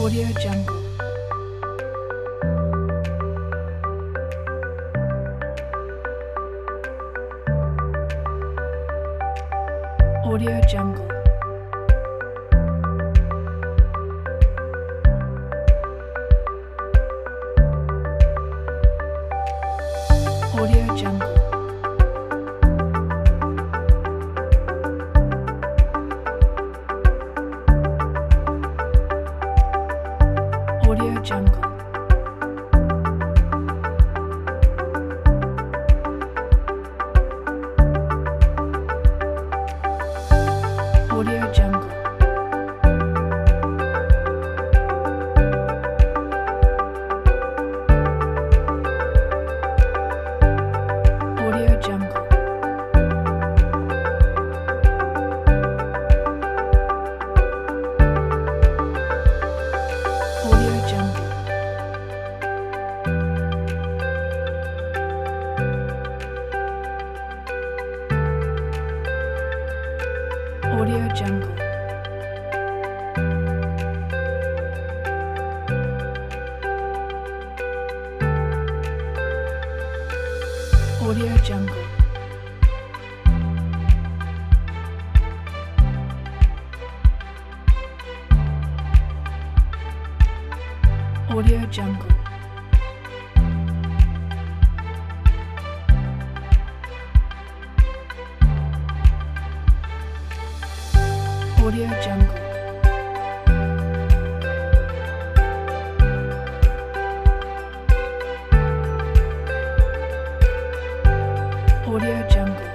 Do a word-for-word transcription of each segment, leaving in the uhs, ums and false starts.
Audio Jungle. Audio Jungle. Audio Jungle. Audio Jungle. Audio Jungle. Audio Jungle. Audio Jungle. Audio Jungle. Audio Jungle. Audio Jungle. Audio Jungle. Audio Jungle.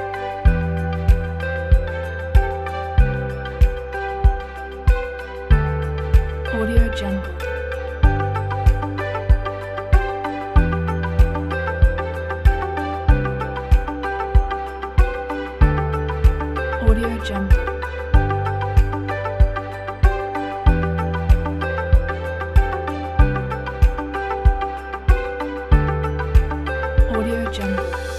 Audio Jungle. Audio Jungle. Audio Jungle.